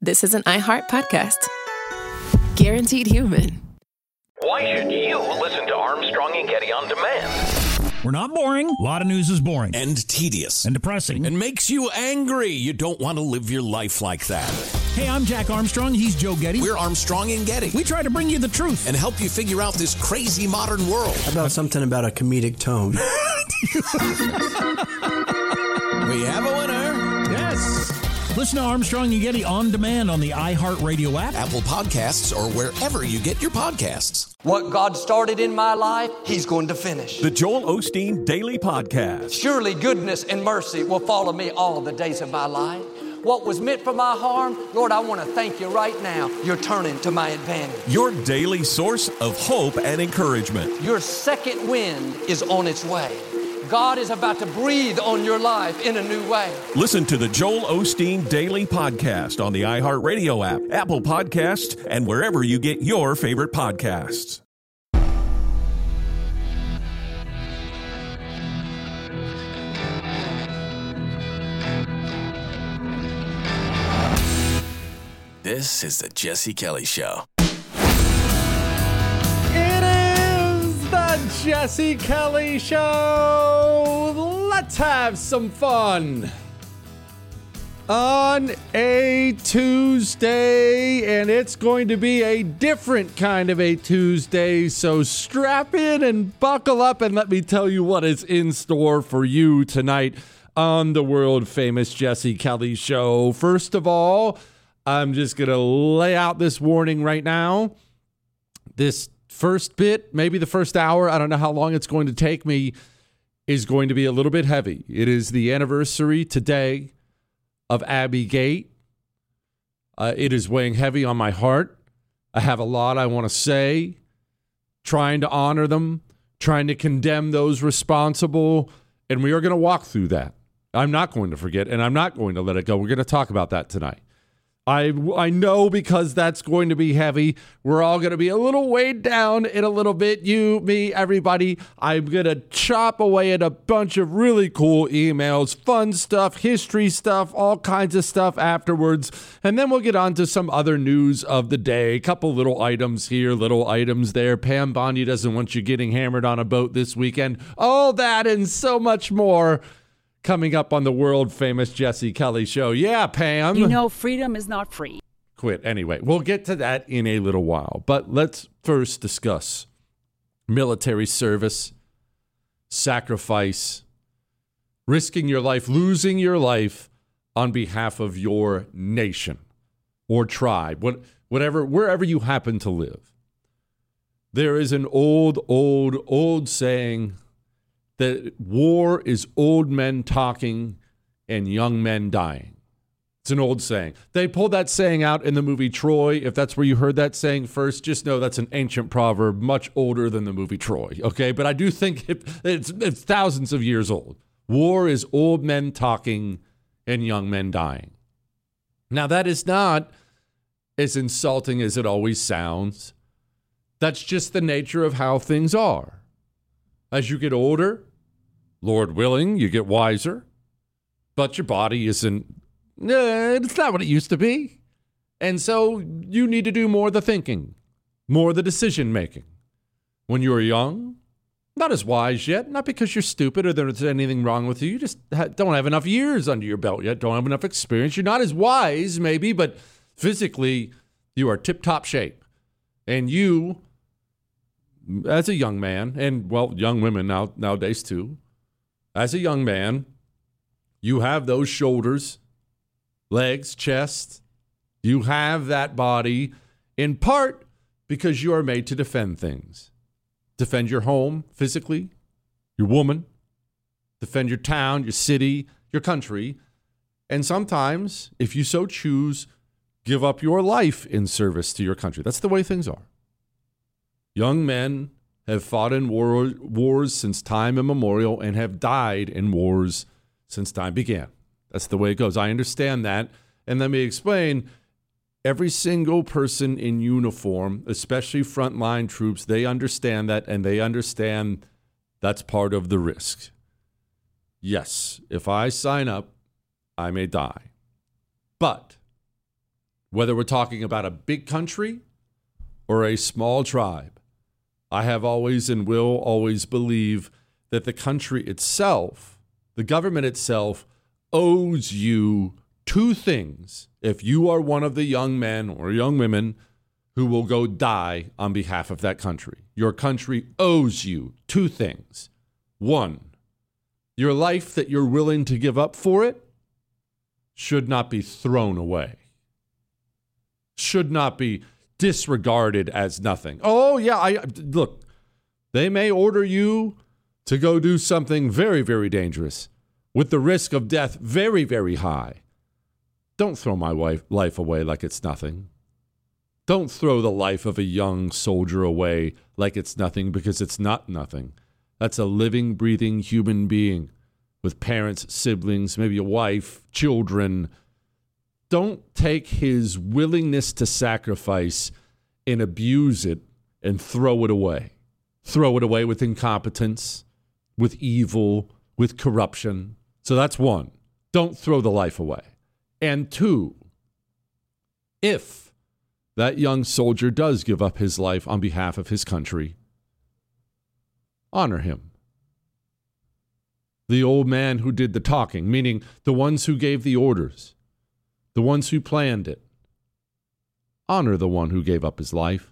this is an iHeart podcast. Guaranteed human. Why should you listen to Armstrong and Getty on demand? We're not boring. A lot of news is boring. And tedious. And depressing. And makes you angry. You don't want to live your life like that. Hey, I'm Jack Armstrong. He's Joe Getty. We're Armstrong and Getty. We try to bring you the truth. And help you figure out this crazy modern world. How about something about a comedic tone? We have a winner. Yes. Listen to Armstrong and Getty on demand on the iHeartRadio app, Apple Podcasts, or wherever you get your podcasts. What God started in my life, He's going to finish. The Joel Osteen Daily Podcast. Surely goodness and mercy will follow me all the days of my life. What was meant for my harm, Lord, I want to thank you right now. You're turning to my advantage. Your daily source of hope and encouragement. Your second wind is on its way. God is about to breathe on your life in a new way. Listen to the Joel Osteen Daily Podcast on the iHeartRadio app, Apple Podcasts, and wherever you get your favorite podcasts. This is the Jesse Kelly Show. It is the Jesse Kelly Show. Let's have some fun on a Tuesday, and it's going to be a different kind of a Tuesday, so strap in and buckle up, and let me tell you what is in store for you tonight on the world-famous Jesse Kelly Show. First of all, I'm just going to lay out this warning right now. This first bit, maybe the first hour, I don't know how long it's going to take me, is going to be a little bit heavy. It is the anniversary today of Abbey Gate. It is weighing heavy on my heart. I have a lot I want to say, trying to honor them, trying to condemn those responsible, and we are going to walk through that. I'm not going to forget, and I'm not going to let it go. We're going to talk about that tonight. I know, because that's going to be heavy. We're all going to be a little weighed down in a little bit. You, me, everybody. I'm going to chop away at a bunch of really cool emails, fun stuff, history stuff, all kinds of stuff afterwards. And then we'll get on to some other news of the day. A couple little items here, little items there. Pam Bondi doesn't want you getting hammered on a boat this weekend. All that and so much more coming up on the world-famous Jesse Kelly Show. Yeah, Pam. You know, freedom is not free. Quit. Anyway, we'll get to that in a little while. But let's first discuss military service, sacrifice, risking your life, losing your life on behalf of your nation or tribe, whatever, wherever you happen to live. There is an old saying that war is old men talking and young men dying. It's an old saying. They pulled that saying out in the movie Troy. If that's where you heard that saying first, just know that's an ancient proverb, much older than the movie Troy, okay? But I do think it's thousands of years old. War is old men talking and young men dying. Now, that is not as insulting as it always sounds. That's just the nature of how things are. As you get older, Lord willing, you get wiser, but your body isn't, it's not what it used to be. And so you need to do more of the thinking, more of the decision making. When you were young, not as wise yet, not because you're stupid or there's anything wrong with you. You just don't have enough years under your belt yet, don't have enough experience. You're not as wise, maybe, but physically you are tip-top shape. And you, as a young man, and, well, young women nowadays too, as a young man, you have those shoulders, legs, chest. You have that body in part because you are made to defend things. Defend your home physically, your woman, defend your town, your city, your country, and sometimes, if you so choose, give up your life in service to your country. That's the way things are. Young men have fought in wars since time immemorial and have died in wars since time began. That's the way it goes. I understand that. And let me explain. Every single person in uniform, especially frontline troops, they understand that, and they understand that's part of the risk. Yes, if I sign up, I may die. But Whether we're talking about a big country or a small tribe, I have always and will always believe that the country itself, the government itself, owes you two things if you are one of the young men or young women who will go die on behalf of that country. Your country owes you two things. One, your life that you're willing to give up for it should not be thrown away, should not be disregarded as nothing. Oh, yeah, look, they may order you to go do something very, very dangerous with the risk of death very, very high. Don't throw my life away like it's nothing. Don't throw the life of a young soldier away like it's nothing, because it's not nothing. That's a living, breathing human being with parents, siblings, maybe a wife, children. Don't take his willingness to sacrifice and abuse it and throw it away. Throw it away with incompetence, with evil, with corruption. So that's one. Don't throw the life away. And two, if that young soldier does give up his life on behalf of his country, honor him. The old man who did the talking, meaning the ones who gave the orders, the ones who planned it. Honor the one who gave up his life.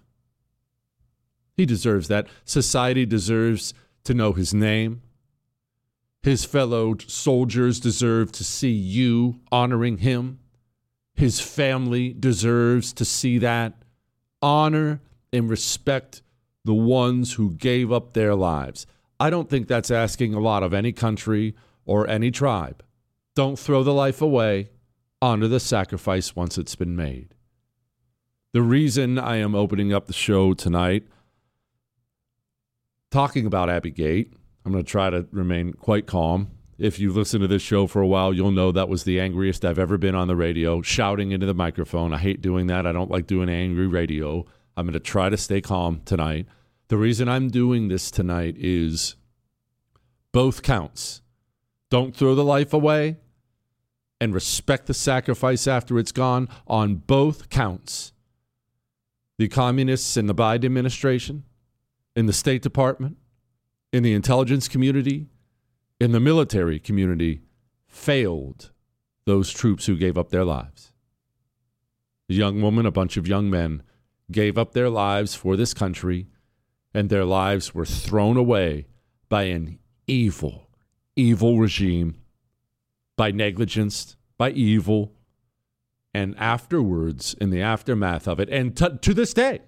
He deserves that. Society deserves to know his name. His fellow soldiers deserve to see you honoring him. His family deserves to see that. Honor and respect the ones who gave up their lives. I don't think that's asking a lot of any country or any tribe. Don't throw the life away. Honor the sacrifice once it's been made. The reason I am opening up the show tonight, talking about Abbey Gate, I'm going to try to remain quite calm. If you listen to this show for a while, you'll know that was the angriest I've ever been on the radio, shouting into the microphone. I hate doing that. I don't like doing angry radio. I'm going to try to stay calm tonight. The reason I'm doing this tonight is both counts. Don't throw the life away and respect the sacrifice after it's gone on both counts. The communists in the Biden administration, in the State Department, in the intelligence community, in the military community, failed those troops who gave up their lives. A young woman, a bunch of young men gave up their lives for this country, and their lives were thrown away by an evil, evil regime, by negligence, by evil, and afterwards, in the aftermath of it, and to this day,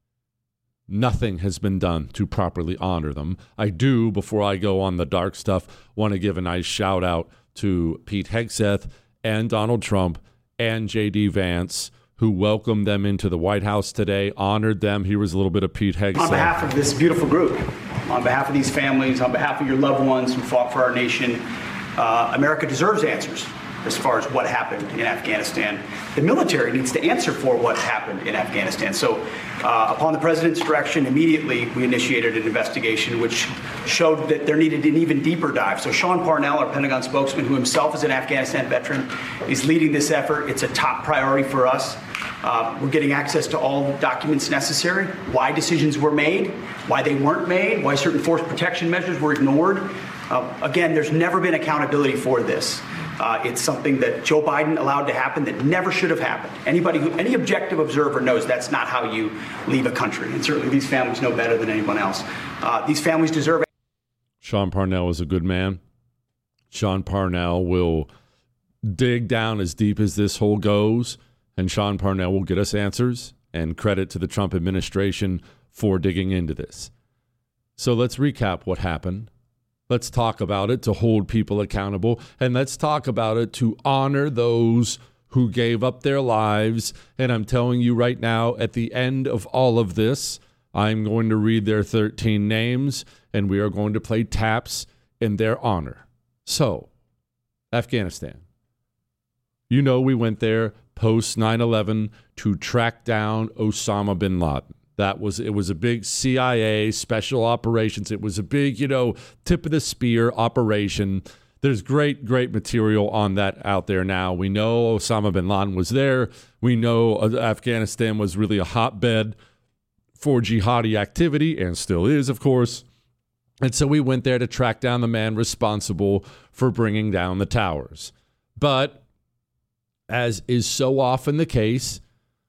nothing has been done to properly honor them. I do, before I go on the dark stuff, want to give a nice shout out to Pete Hegseth and Donald Trump and J.D. Vance, who welcomed them into the White House today, honored them. Here was a little bit of Pete Hegseth. On behalf of this beautiful group, on behalf of these families, on behalf of your loved ones who fought for our nation, America deserves answers as far as what happened in Afghanistan. The military needs to answer for what happened in Afghanistan. So upon the president's direction, immediately we initiated an investigation which showed that there needed an even deeper dive. So Sean Parnell, our Pentagon spokesman, who himself is an Afghanistan veteran, is leading this effort. It's a top priority for us. We're getting access to all the documents necessary, why decisions were made, why they weren't made, why certain force protection measures were ignored. Again, there's never been accountability for this. It's something that Joe Biden allowed to happen that never should have happened. Any objective observer knows that's not how you leave a country. And certainly these families know better than anyone else. These families deserve. Sean Parnell is a good man. Sean Parnell will dig down as deep as this hole goes, and Sean Parnell will get us answers, and credit to the Trump administration for digging into this. So let's recap what happened. Let's talk about it to hold people accountable, and let's talk about it to honor those who gave up their lives. And I'm telling you right now, at the end of all of this, I'm going to read their 13 names, and we are going to play taps in their honor. So, Afghanistan. You know, we went there post 9/11 to track down Osama bin Laden. It was a big CIA special operations. It was a big, tip of the spear operation There's great material on that out there now. We know Osama bin Laden was there. We know Afghanistan was really a hotbed for jihadi activity, and still is, of course. And so we went there to track down the man responsible for bringing down the towers. But as is so often the case,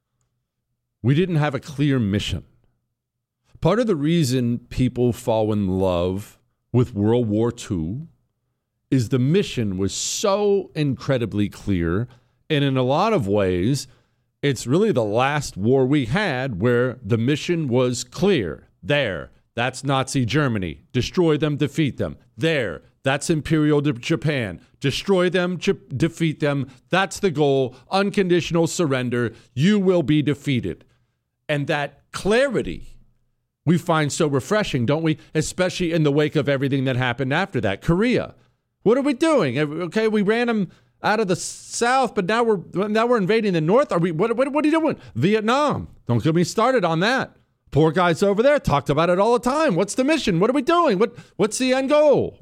we didn't have a clear mission. Part of the reason people fall in love with World War II is the mission was so incredibly clear. And in a lot of ways, it's really the last war we had where the mission was clear. There, that's Nazi Germany. Destroy them, defeat them. There, that's Imperial Japan. Destroy them, defeat them. That's the goal. Unconditional surrender. You will be defeated. And that clarity we find so refreshing, don't we? Especially in the wake of everything that happened after that. Korea. What are we doing? Okay, we ran them out of the South, but now we're invading the North. Are we? What are you doing? Vietnam. Don't get me started on that. Poor guys over there talked about it all the time. What's the mission? What are we doing? What's the end goal?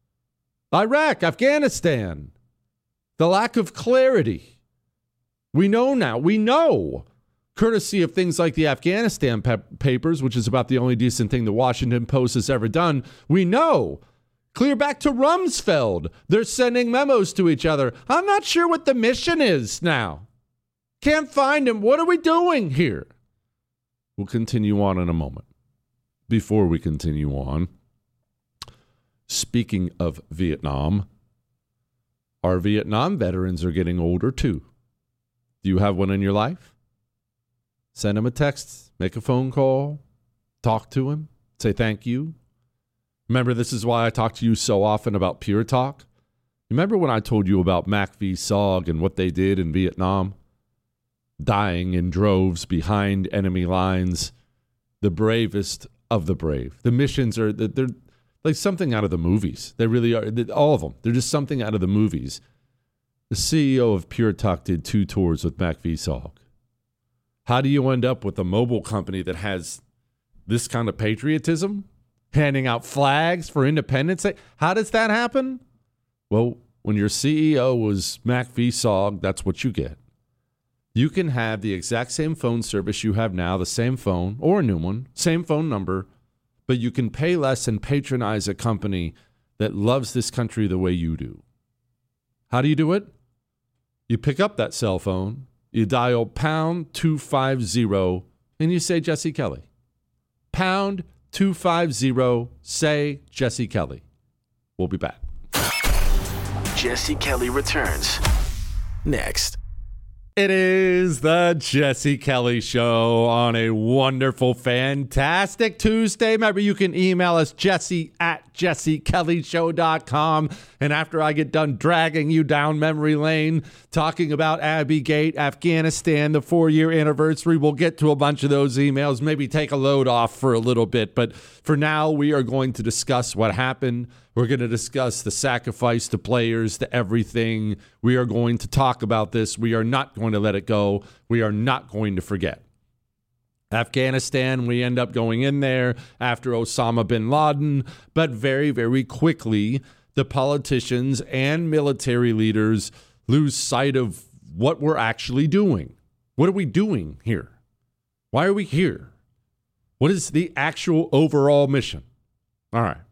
Iraq, Afghanistan. The lack of clarity. We know now. We know, courtesy of things like the Afghanistan papers, which is about the only decent thing the Washington Post has ever done. We know. Clear back to Rumsfeld. They're sending memos to each other. I'm not sure what the mission is now. Can't find him. What are we doing here? We'll continue on in a moment. Before we continue on, speaking of Vietnam, our Vietnam veterans are getting older too. Do you have one in your life? Send him a text, make a phone call, talk to him, say thank you. Remember, this is why I talk to you so often about Pure Talk. Remember when I told you about Mac v. SOG and what they did in Vietnam? Dying in droves behind enemy lines, the bravest of the brave. The missions they're like something out of the movies. They really are, all of them. They're just something out of the movies. The CEO of Pure Talk did 2 tours with Mac v. SOG. How do you end up with a mobile company that has this kind of patriotism? Handing out flags for Independence Day? How does that happen? Well, when your CEO was Mac v. SOG, that's what you get. You can have the exact same phone service you have now, the same phone or a new one, same phone number, but you can pay less and patronize a company that loves this country the way you do. How do you do it? You pick up that cell phone, you dial pound 250, and you say Jesse Kelly. Pound 250, say Jesse Kelly. We'll be back. Jesse Kelly returns next. It is the Jesse Kelly Show on a wonderful, fantastic Tuesday. Remember, you can email us, jesse@jessekellyshow.com. And after I get done dragging you down memory lane, talking about Abbey Gate, Afghanistan, the 4-year anniversary, we'll get to a bunch of those emails, maybe take a load off for a little bit. But for now, we are going to discuss what happened. We're going to discuss the sacrifice to players, to everything. We are going to talk about this. We are not going to let it go. We are not going to forget. Afghanistan, we end up going in there after Osama bin Laden, but very, very quickly, the politicians and military leaders lose sight of what we're actually doing. What are we doing here? Why are we here? What is the actual overall mission? All right.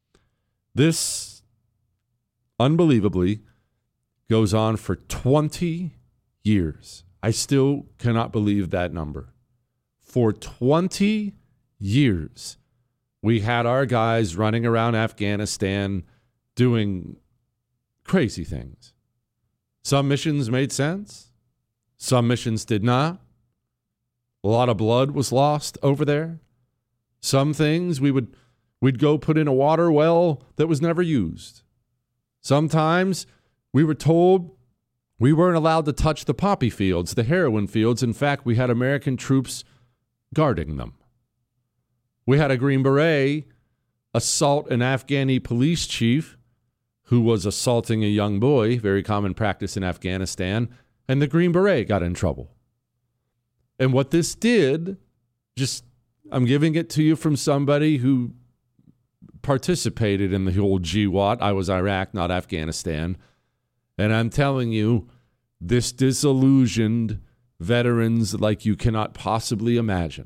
This, unbelievably, goes on for 20 years. I still cannot believe that number. For 20 years, we had our guys running around Afghanistan doing crazy things. Some missions made sense. Some missions did not. A lot of blood was lost over there. Some things we'd go put in a water well that was never used. Sometimes we were told we weren't allowed to touch the poppy fields, the heroin fields. In fact, we had American troops guarding them. We had a Green Beret assault an Afghani police chief who was assaulting a young boy, very common practice in Afghanistan, and the Green Beret got in trouble. And what this did, I'm giving it to you from somebody who participated in the whole GWAT. I was Iraq, not Afghanistan. And I'm telling you, this disillusioned veterans like you cannot possibly imagine.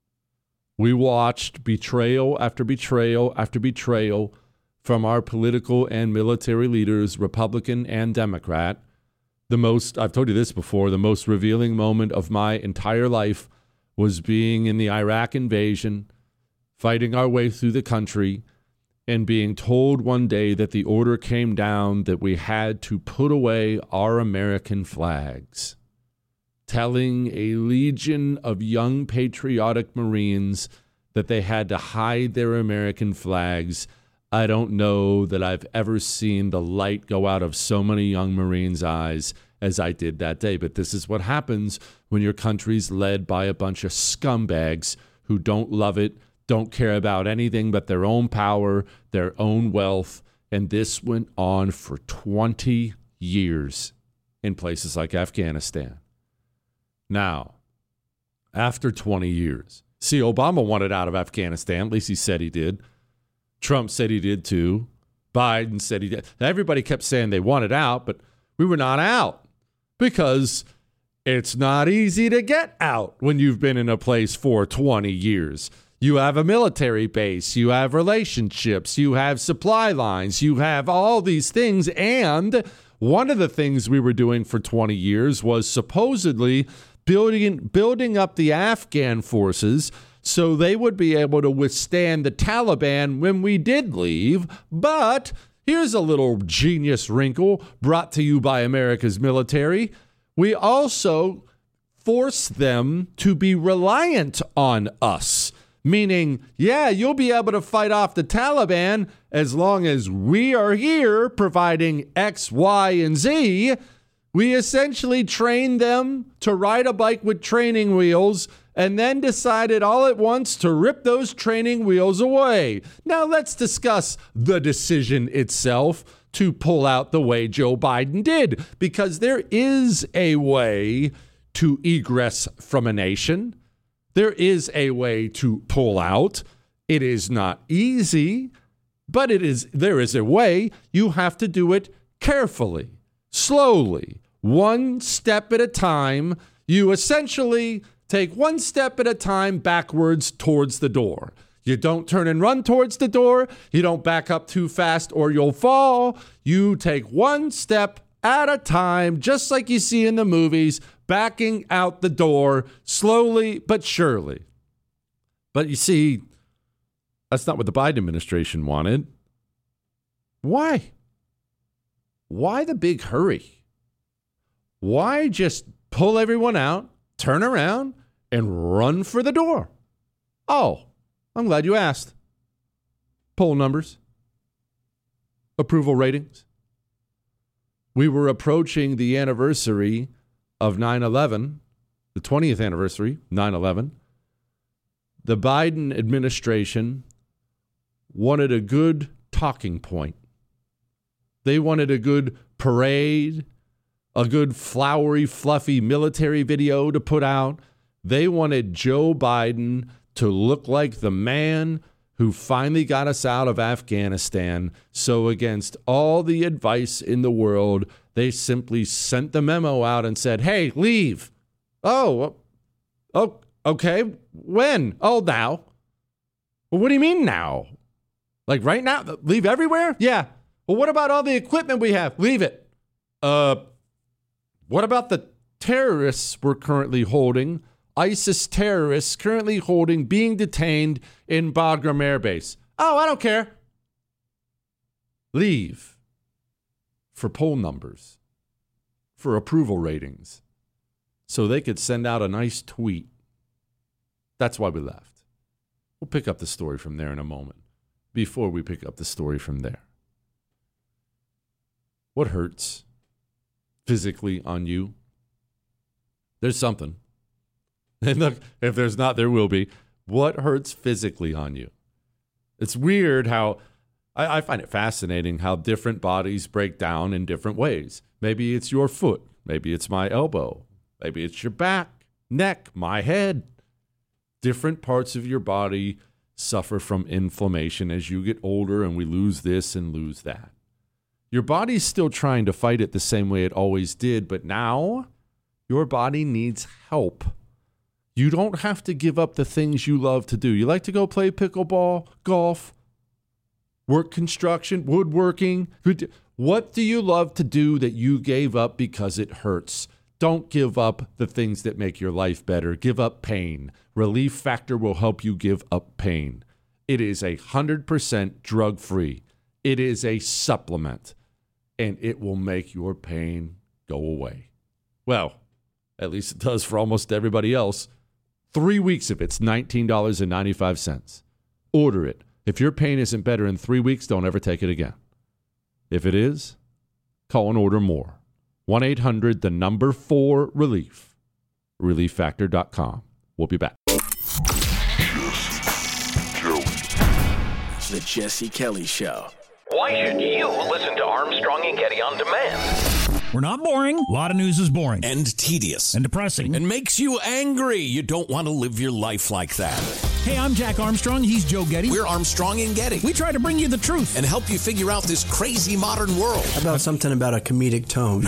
We watched betrayal after betrayal after betrayal from our political and military leaders, Republican and Democrat. I've told you this before, the most revealing moment of my entire life was being in the Iraq invasion, fighting our way through the country, and being told one day that the order came down that we had to put away our American flags, telling a legion of young patriotic Marines that they had to hide their American flags. I don't know that I've ever seen the light go out of so many young Marines' eyes as I did that day. But this is what happens when your country's led by a bunch of scumbags who don't love it, don't care about anything but their own power, their own wealth. And this went on for 20 years in places like Afghanistan. Now, after 20 years, see, Obama wanted out of Afghanistan. At least he said he did. Trump said he did too. Biden said he did. Everybody kept saying they wanted out, but we were not out because it's not easy to get out when you've been in a place for 20 years. You have a military base, you have relationships, you have supply lines, you have all these things. And one of the things we were doing for 20 years was supposedly building up the Afghan forces so they would be able to withstand the Taliban when we did leave. But here's a little genius wrinkle brought to you by America's military. We also forced them to be reliant on us, meaning, yeah, you'll be able to fight off the Taliban as long as we are here providing X, Y, and Z. We essentially trained them to ride a bike with training wheels and then decided all at once to rip those training wheels away. Now let's discuss the decision itself to pull out the way Joe Biden did, because there is a way to egress from a nation. There is a way to pull out. It is not easy, but there is a way. You have to do it carefully, slowly, one step at a time. You essentially take one step at a time backwards towards the door. You don't turn and run towards the door. You don't back up too fast or you'll fall. You take one step at a time, just like you see in the movies, backing out the door slowly but surely. But you see, that's not what the Biden administration wanted. Why? Why the big hurry? Why just pull everyone out, turn around, and run for the door? Oh, I'm glad you asked. Poll numbers, approval ratings. We were approaching the anniversary of 9/11, the 20th anniversary, 9/11. The Biden administration wanted a good talking point. They wanted a good parade, a good flowery, fluffy military video to put out. They wanted Joe Biden to look like the man who finally got us out of Afghanistan. So against all the advice in the world, they simply sent the memo out and said, hey, leave. Oh, okay. When? Oh, now. Well, what do you mean now? Like right now? Leave everywhere? Yeah. Well, what about all the equipment we have? Leave it. What about the terrorists we're currently holding? ISIS terrorists currently holding, being detained in Bagram Air Base. Oh, I don't care. Leave. For poll numbers. For approval ratings. So they could send out a nice tweet. That's why we left. We'll pick up the story from there in a moment. Before we pick up the story from there. What hurts physically on you? There's something. And look, if there's not, there will be. What hurts physically on you? It's weird how, I find it fascinating how different bodies break down in different ways. Maybe it's your foot. Maybe it's my elbow. Maybe it's your back, neck, my head. Different parts of your body suffer from inflammation as you get older, and we lose this and lose that. Your body's still trying to fight it the same way it always did, but now your body needs help. You don't have to give up the things you love to do. You like to go play pickleball, golf, work construction, woodworking. What do you love to do that you gave up because it hurts? Don't give up the things that make your life better. Give up pain. Relief Factor will help you give up pain. It is 100% drug-free. It is a supplement, and it will make your pain go away. Well, at least it does for almost everybody else. 3 weeks of it's $19.95. Order it. If your pain isn't better in 3 weeks, don't ever take it again. If it is, call and order more. 1-800-4-RELIEF. ReliefFactor.com. We'll be back. The Jesse Kelly Show. Why should you listen to Armstrong and Getty on demand? We're not boring. A lot of news is boring. And tedious. And depressing. And makes you angry. You don't want to live your life like that. Hey, I'm Jack Armstrong. He's Joe Getty. We're Armstrong and Getty. We try to bring you the truth. And help you figure out this crazy modern world. How about something about a comedic tone?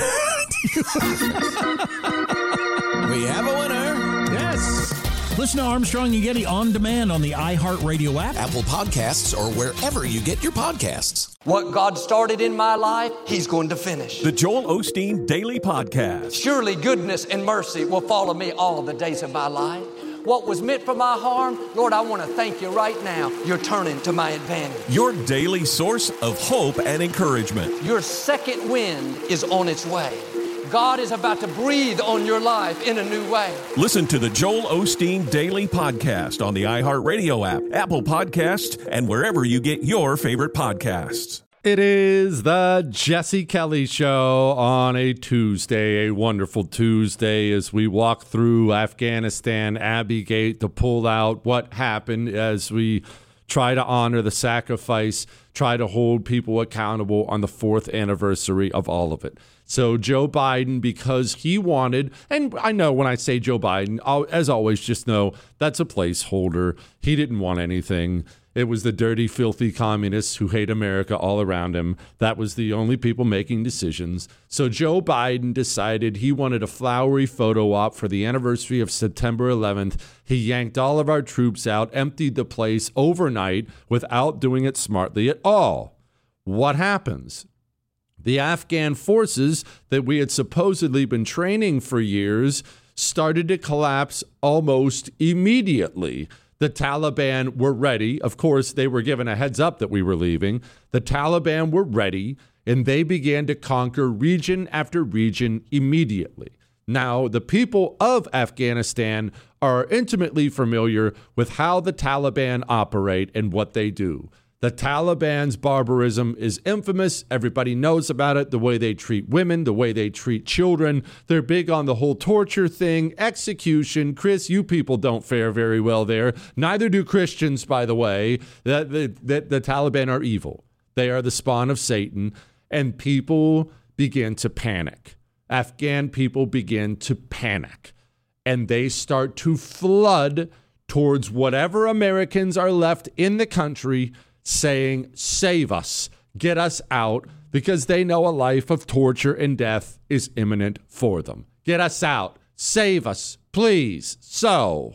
We have a winner. Yes. Listen to Armstrong and Getty on demand on the iHeartRadio app, Apple Podcasts, or wherever you get your podcasts. What God started in my life, He's going to finish. The Joel Osteen Daily Podcast. Surely goodness and mercy will follow me all the days of my life. What was meant for my harm, Lord, I want to thank you right now. You're turning to my advantage. Your daily source of hope and encouragement. Your second wind is on its way. God is about to breathe on your life in a new way. Listen to the Joel Osteen Daily Podcast on the iHeartRadio app, Apple Podcasts, and wherever you get your favorite podcasts. It is the Jesse Kelly Show on a Tuesday, a wonderful Tuesday, as we walk through Afghanistan, Abbey Gate, to pull out what happened, as we try to honor the sacrifice, try to hold people accountable on the 4th anniversary of all of it. So Joe Biden, because he wanted, and I know when I say Joe Biden, as always, just know that's a placeholder. He didn't want anything. It was the dirty, filthy communists who hate America all around him. That was the only people making decisions. So Joe Biden decided he wanted a flowery photo op for the anniversary of September 11th. He yanked all of our troops out, emptied the place overnight without doing it smartly at all. What happens? The Afghan forces that we had supposedly been training for years started to collapse almost immediately. The Taliban were ready. Of course, they were given a heads up that we were leaving. The Taliban were ready, and they began to conquer region after region immediately. Now, the people of Afghanistan are intimately familiar with how the Taliban operate and what they do. The Taliban's barbarism is infamous. Everybody knows about it, the way they treat women, the way they treat children. They're big on the whole torture thing, execution. Chris, you people don't fare very well there. Neither do Christians, by the way. The Taliban are evil. They are the spawn of Satan, and people begin to panic. Afghan people begin to panic, and they start to flood towards whatever Americans are left in the country, saying, save us, get us out, because they know a life of torture and death is imminent for them. Get us out. Save us, please. So,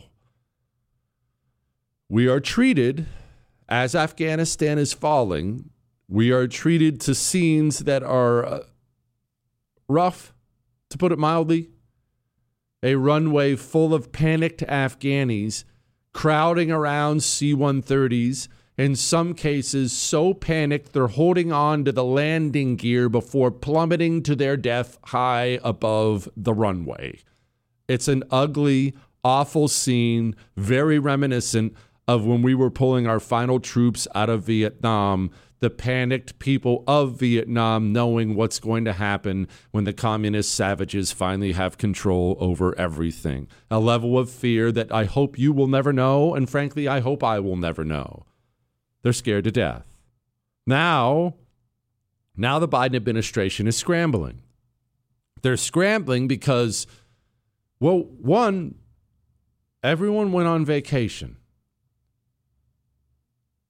we are treated, as Afghanistan is falling, we are treated to scenes that are rough, to put it mildly. A runway full of panicked Afghanis crowding around C-130s, in some cases so panicked they're holding on to the landing gear before plummeting to their death high above the runway. It's an ugly, awful scene, very reminiscent of when we were pulling our final troops out of Vietnam, the panicked people of Vietnam knowing what's going to happen when the communist savages finally have control over everything. A level of fear that I hope you will never know, and frankly, I hope I will never know. They're scared to death. Now the Biden administration is scrambling. They're scrambling because, well, one, everyone went on vacation.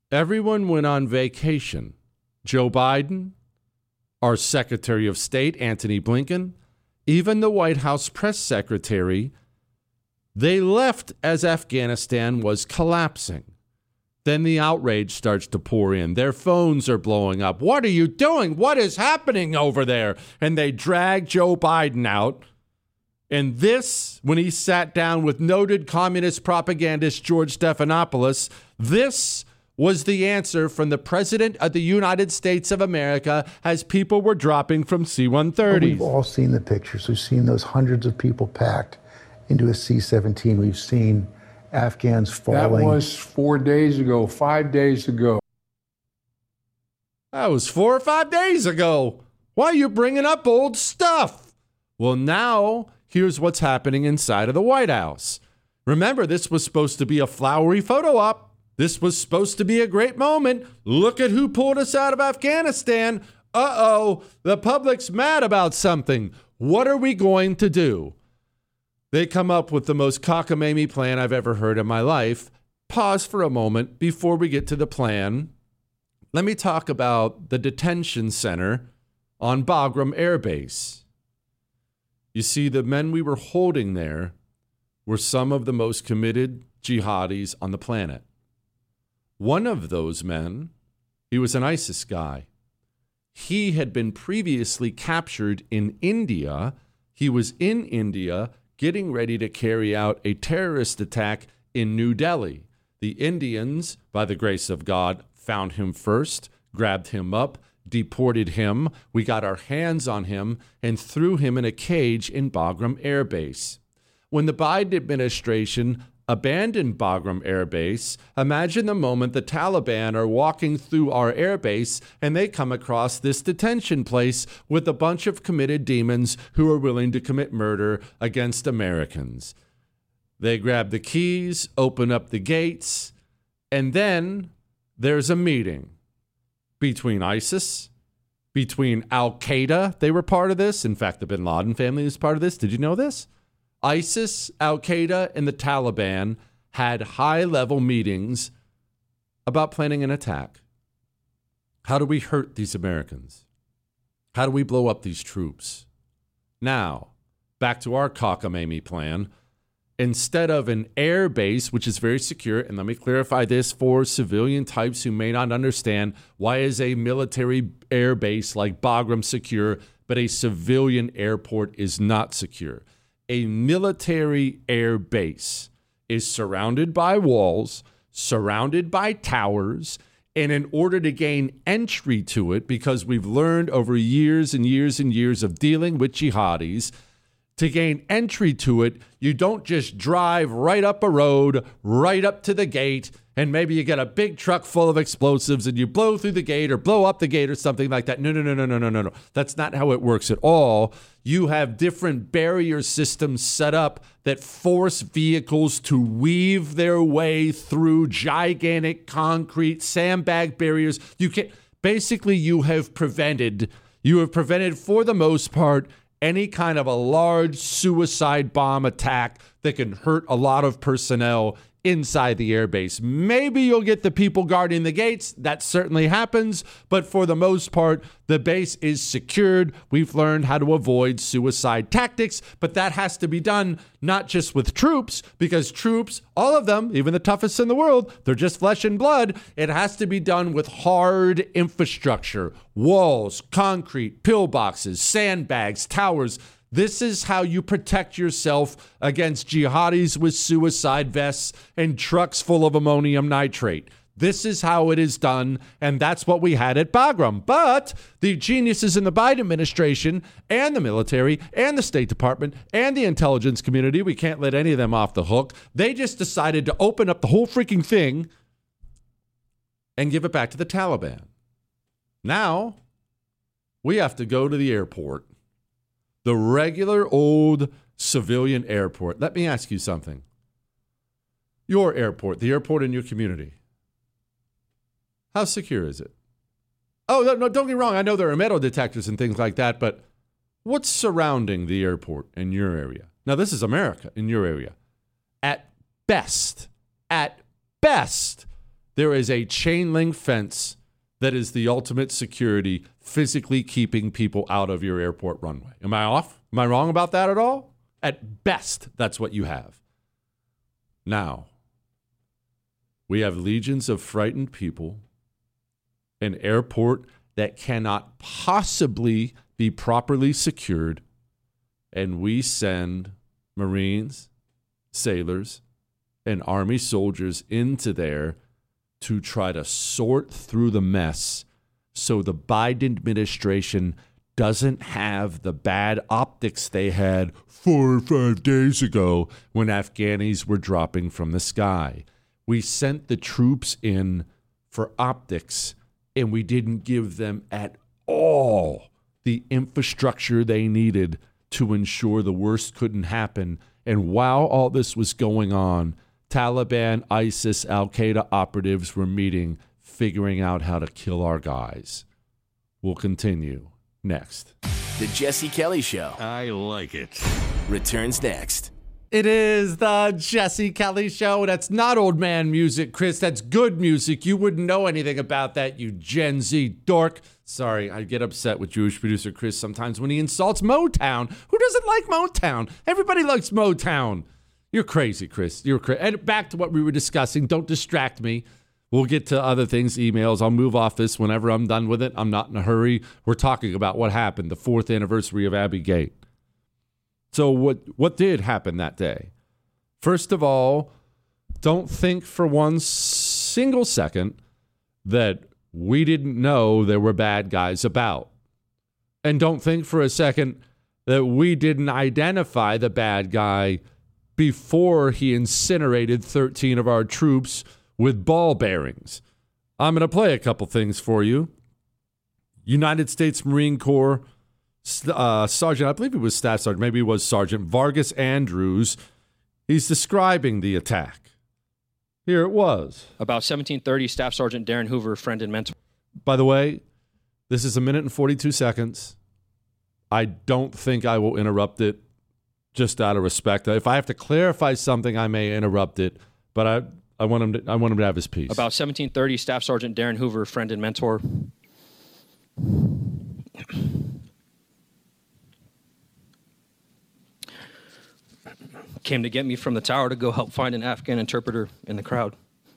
Everyone went on vacation. Joe Biden, our Secretary of State, Antony Blinken, even the White House press secretary, they left as Afghanistan was collapsing. Then the outrage starts to pour in. Their phones are blowing up. What are you doing? What is happening over there? And they drag Joe Biden out. And this, when he sat down with noted communist propagandist George Stephanopoulos, this was the answer from the President of the United States of America as people were dropping from C-130s. We've all seen the pictures. We've seen those hundreds of people packed into a C-17. We've seen Afghans falling. That was 4 days ago, 5 days ago. That was 4 or 5 days ago. Why are you bringing up old stuff? Well, now here's what's happening inside of the White House. Remember, this was supposed to be a flowery photo op. This was supposed to be a great moment. Look at who pulled us out of Afghanistan. Uh-oh, the public's mad about something. What are we going to do? They come up with the most cockamamie plan I've ever heard in my life. Pause for a moment before we get to the plan. Let me talk about the detention center on Bagram Air Base. You see, the men we were holding there were some of the most committed jihadis on the planet. One of those men, he was an ISIS guy. He had been previously captured in India. He was in India getting ready to carry out a terrorist attack in New Delhi. The Indians, by the grace of God, found him first, grabbed him up, deported him. We got our hands on him and threw him in a cage in Bagram Air Base. When the Biden administration abandoned Bagram Air Base, imagine the moment the Taliban are walking through our air base and they come across this detention place with a bunch of committed demons who are willing to commit murder against Americans. They grab the keys, open up the gates, and then there's a meeting between ISIS, between Al-Qaeda. They were part of this. In fact, the bin Laden family was part of this. Did you know this? ISIS, Al-Qaeda, and the Taliban had high-level meetings about planning an attack. How do we hurt these Americans? How do we blow up these troops? Now, back to our cockamamie plan. Instead of an air base, which is very secure, and let me clarify this for civilian types who may not understand, why is a military air base like Bagram secure, but a civilian airport is not secure? A military air base is surrounded by walls, surrounded by towers, and in order to gain entry to it, because we've learned over years and years and years of dealing with jihadis, to gain entry to it, you don't just drive right up a road, right up to the gate, and maybe you get a big truck full of explosives and you blow through the gate or blow up the gate or something like that. No. That's not how it works at all. You have different barrier systems set up that force vehicles to weave their way through gigantic concrete sandbag barriers. You have prevented for the most part any kind of a large suicide bomb attack that can hurt a lot of personnel inside the airbase. Maybe you'll get the people guarding the gates. That certainly happens. But for the most part, the base is secured. We've learned how to avoid suicide tactics, but that has to be done not just with troops, because troops, all of them, even the toughest in the world, they're just flesh and blood. It has to be done with hard infrastructure, walls, concrete, pillboxes, sandbags, towers. This is how you protect yourself against jihadis with suicide vests and trucks full of ammonium nitrate. This is how it is done, and that's what we had at Bagram. But the geniuses in the Biden administration and the military and the State Department and the intelligence community, we can't let any of them off the hook. They just decided to open up the whole freaking thing and give it back to the Taliban. Now, we have to go to the airport. The regular old civilian airport. Let me ask you something. Your airport, the airport in your community, how secure is it? Oh, no, don't get me wrong. I know there are metal detectors and things like that, but what's surrounding the airport in your area? Now, this is America in your area. At best, There is a chain link fence that is the ultimate security, physically keeping people out of your airport runway. Am I off? Am I wrong about that at all? At best, that's what you have. Now, we have legions of frightened people, an airport that cannot possibly be properly secured, and we send Marines, sailors, and Army soldiers into there to try to sort through the mess so the Biden administration doesn't have the bad optics they had 4 or 5 days ago when Afghanis were dropping from the sky. We sent the troops in for optics, and we didn't give them at all the infrastructure they needed to ensure the worst couldn't happen. And while all this was going on, Taliban, ISIS, Al-Qaeda operatives were meeting, figuring out how to kill our guys. We'll continue next. The Jesse Kelly Show. I like it. Returns next. It is the Jesse Kelly Show. That's not old man music, Chris. That's good music. You wouldn't know anything about that, you Gen Z dork. Sorry, I get upset with Jewish producer Chris sometimes when he insults Motown. Who doesn't like Motown? Everybody likes Motown. You're crazy, Chris. You're crazy. And back to what we were discussing. Don't distract me. We'll get to other things, emails. I'll move off this whenever I'm done with it. I'm not in a hurry. We're talking about what happened, the 4th anniversary of Abbey Gate. So what did happen that day? First of all, don't think for one single second that we didn't know there were bad guys about. And don't think for a second that we didn't identify the bad guy before he incinerated 13 of our troops with ball bearings. I'm going to play a couple things for you. United States Marine Corps Sergeant, I believe it was Staff Sergeant, maybe it was Sergeant Vargas Andrews. He's describing the attack. Here it was. About 17:30, Staff Sergeant Darren Hoover, friend and mentor. By the way, this is 1 minute and 42 seconds. I don't think I will interrupt it just out of respect. If I have to clarify something, I may interrupt it, but I want him to have his piece. About 17:30, Staff Sergeant Darren Hoover, friend and mentor. Came to get me from the tower to go help find an Afghan interpreter in the crowd.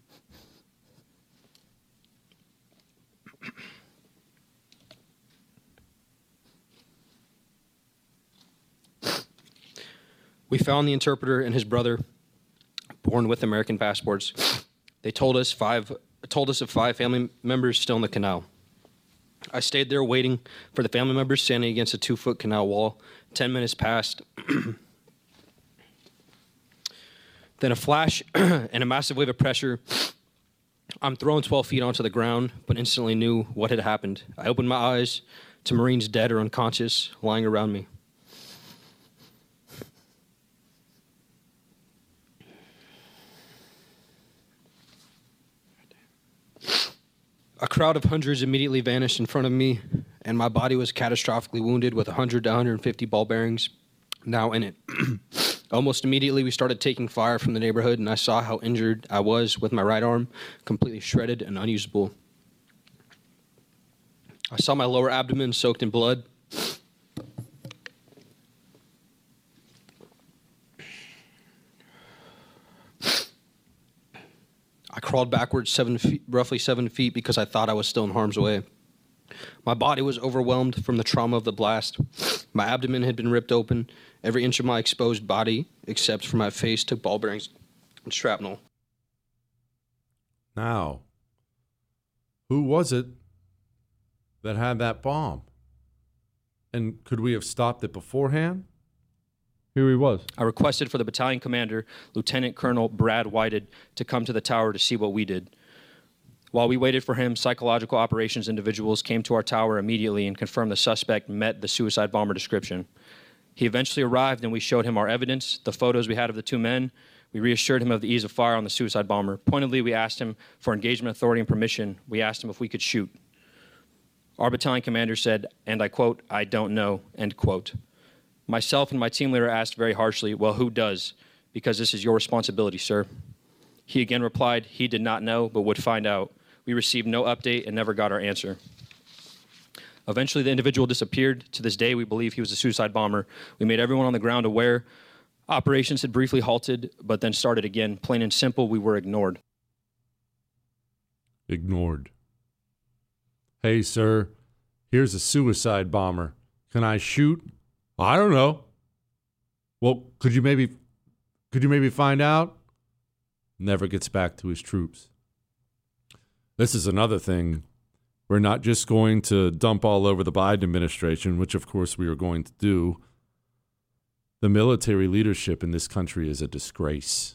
We found the interpreter and his brother, born with American passports. They told us of 5 family members still in the canal. I stayed there waiting for the family members standing against a 2-foot canal wall. 10 minutes passed. Then a flash and a massive wave of pressure. I'm thrown 12 feet onto the ground, but instantly knew what had happened. I opened my eyes to Marines dead or unconscious lying around me. A crowd of hundreds immediately vanished in front of me, and my body was catastrophically wounded with 100 to 150 ball bearings now in it. Almost immediately, we started taking fire from the neighborhood, and I saw how injured I was with my right arm, completely shredded and unusable. I saw my lower abdomen soaked in blood. I crawled backwards roughly 7 feet because I thought I was still in harm's way. My body was overwhelmed from the trauma of the blast. My abdomen had been ripped open. Every inch of my exposed body, except for my face, took ball bearings and shrapnel. Now, who was it that had that bomb? And could we have stopped it beforehand? Here he was. I requested for the battalion commander, Lieutenant Colonel Brad Whited, to come to the tower to see what we did. While we waited for him, psychological operations individuals came to our tower immediately and confirmed the suspect met the suicide bomber description. He eventually arrived and we showed him our evidence, the photos we had of the 2 men. We reassured him of the ease of fire on the suicide bomber. Pointedly, we asked him for engagement authority and permission. We asked him if we could shoot. Our battalion commander said, and I quote, "I don't know," end quote. Myself and my team leader asked very harshly, "Well, who does? Because this is your responsibility, sir." He again replied he did not know, but would find out. We received no update and never got our answer. Eventually, the individual disappeared. To this day, we believe he was a suicide bomber. We made everyone on the ground aware. Operations had briefly halted, but then started again. Plain and simple, we were ignored. Ignored. Hey, sir, here's a suicide bomber. Can I shoot? I don't know. Well, could you maybe find out? Never gets back to his troops. This is another thing. We're not just going to dump all over the Biden administration, which of course we are going to do. The military leadership in this country is a disgrace.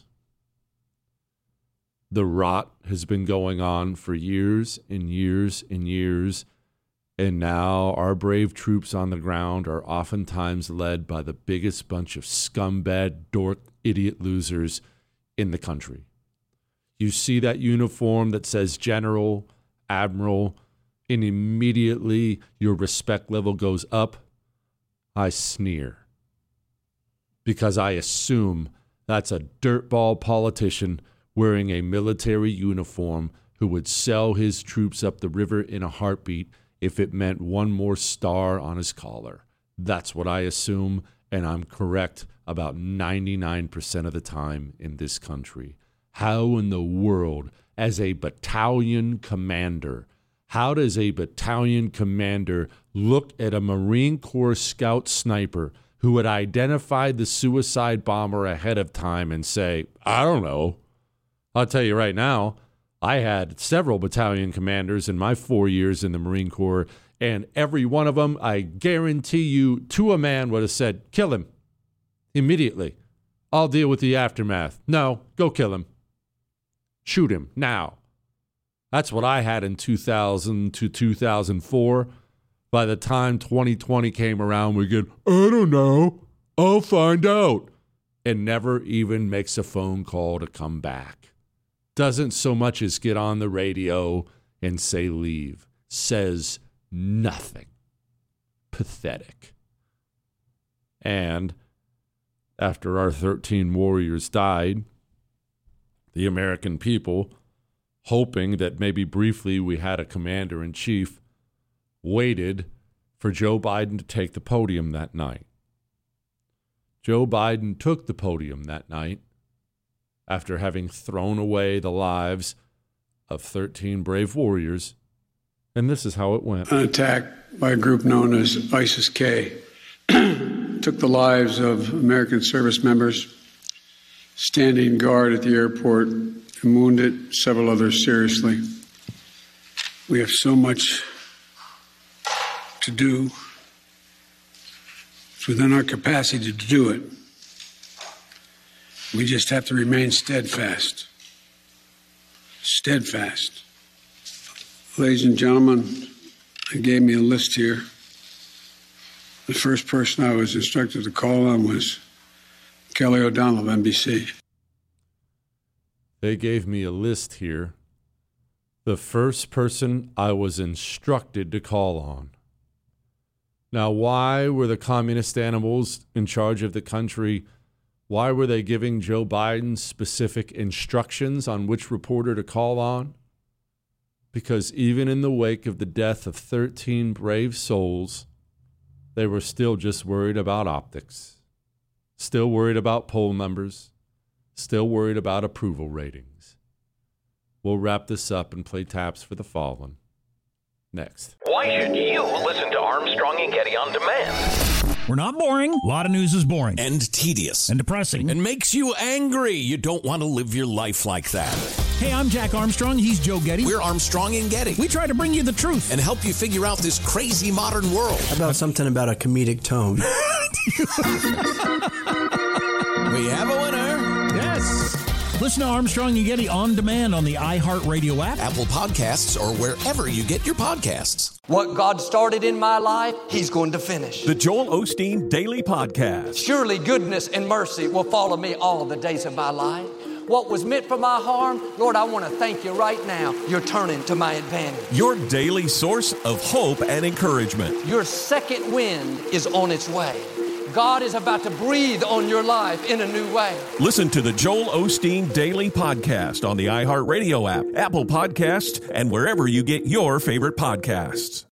The rot has been going on for years and years and years, and now our brave troops on the ground are oftentimes led by the biggest bunch of scumbag, dork, idiot losers in the country. You see that uniform that says General, Admiral, and immediately your respect level goes up. I sneer. Because I assume that's a dirtball politician wearing a military uniform who would sell his troops up the river in a heartbeat if it meant one more star on his collar. That's what I assume, and I'm correct about 99% of the time in this country. How in the world, as a battalion commander, how does a battalion commander look at a Marine Corps scout sniper who had identified the suicide bomber ahead of time and say, I don't know? I'll tell you right now, I had several battalion commanders in my 4 years in the Marine Corps, and every one of them, I guarantee you, to a man would have said, kill him immediately. I'll deal with the aftermath. No, go kill him. Shoot him now. That's what I had in 2000 to 2004. By the time 2020 came around, we get, I don't know, I'll find out. And never even makes a phone call to come back. Doesn't so much as get on the radio and say leave. Says nothing. Pathetic. And after our 13 warriors died, the American people, hoping that maybe briefly we had a commander-in-chief, waited for Joe Biden to take the podium that night. Joe Biden took the podium that night after having thrown away the lives of 13 brave warriors, and this is how it went. An attack by a group known as ISIS-K took the lives of American service members standing guard at the airport and wounded several others seriously. We have so much to do. It's within our capacity to do it. We just have to remain steadfast. Steadfast. Ladies and gentlemen, they gave me a list here. The first person I was instructed to call on was Kelly O'Donnell of NBC. They gave me a list here. The first person I was instructed to call on. Now, why were the communist animals in charge of the country? Why were they giving Joe Biden specific instructions on which reporter to call on? Because even in the wake of the death of 13 brave souls, they were still just worried about optics, still worried about poll numbers, still worried about approval ratings. We'll wrap this up and play taps for the fallen. Next. Why should you listen to Armstrong and Getty on demand? We're not boring. A lot of news is boring. And tedious. And depressing. And makes you angry. You don't want to live your life like that. Hey, I'm Jack Armstrong. He's Joe Getty. We're Armstrong and Getty. We try to bring you the truth. And help you figure out this crazy modern world. How about something about a comedic tone? We have a winner. Yes. Listen to Armstrong and Getty on demand on the iHeartRadio app, Apple Podcasts, or wherever you get your podcasts. What God started in my life, He's going to finish. The Joel Osteen Daily Podcast. Surely goodness and mercy will follow me all the days of my life. What was meant for my harm, Lord, I want to thank you right now. You're turning to my advantage. Your daily source of hope and encouragement. Your second wind is on its way. God is about to breathe on your life in a new way. Listen to the Joel Osteen Daily Podcast on the iHeartRadio app, Apple Podcasts, and wherever you get your favorite podcasts.